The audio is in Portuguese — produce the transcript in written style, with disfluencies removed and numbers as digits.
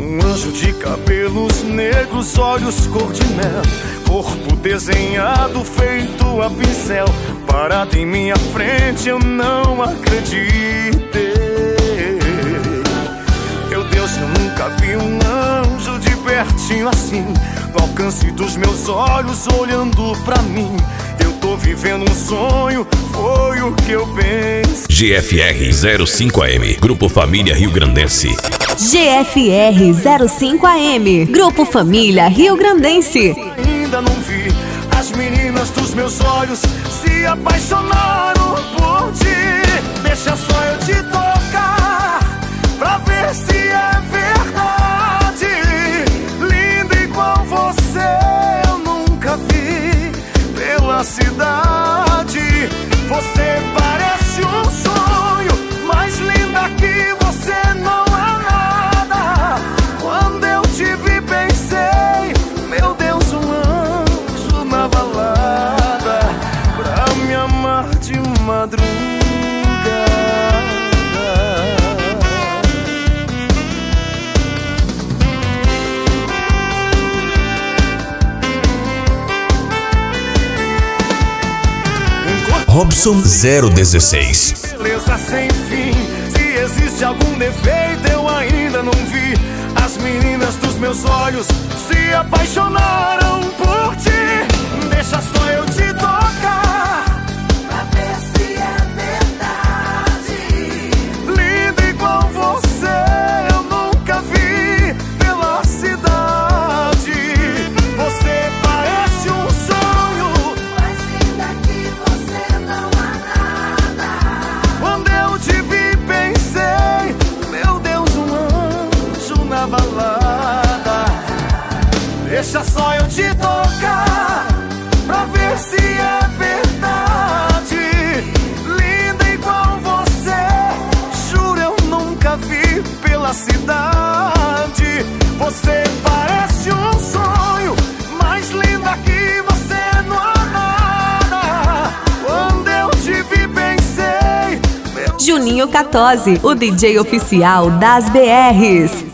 Um anjo de cabelos negros, olhos cor de mel, corpo desenhado feito a pincel. Parado em minha frente, eu não acreditei. Meu Deus, eu nunca vi um anjo de pertinho assim, no alcance dos meus olhos, olhando pra mim. Eu tô vivendo um sonho, foi o que eu pensei. GFR 05AM, Grupo Família Riograndense. GFR 05AM, Grupo Família Riograndense. Ainda não vi as meninas dos meus olhos se apaixonaram por ti. Deixa só eu te tocar pra ver se é verdade. Linda igual você eu nunca vi pela cidade. Você parece um sonho, mais linda que você não é nada. Quando eu te vi pensei, meu Deus, um anjo na balada pra me amar de madrugada. Robson 016. Beleza sem fim, se existe algum defeito eu ainda não vi. As meninas dos meus olhos se apaixonaram por ti. Deixa só eu te tocar pra ver se é verdade. Linda igual você eu nunca vi pela cidade. Você parece um sonho, mais linda que você não há nada. Quando eu te vi pensei, meu Deus, um anjo na balada. Deixa só eu te tocar pra ver se é verdade. Linda igual você, juro eu nunca vi pela cidade. Você parece um sonho, mais linda que você não há nada. Quando eu te vi pensei, Juninho Catozzi, o DJ oficial das BRs.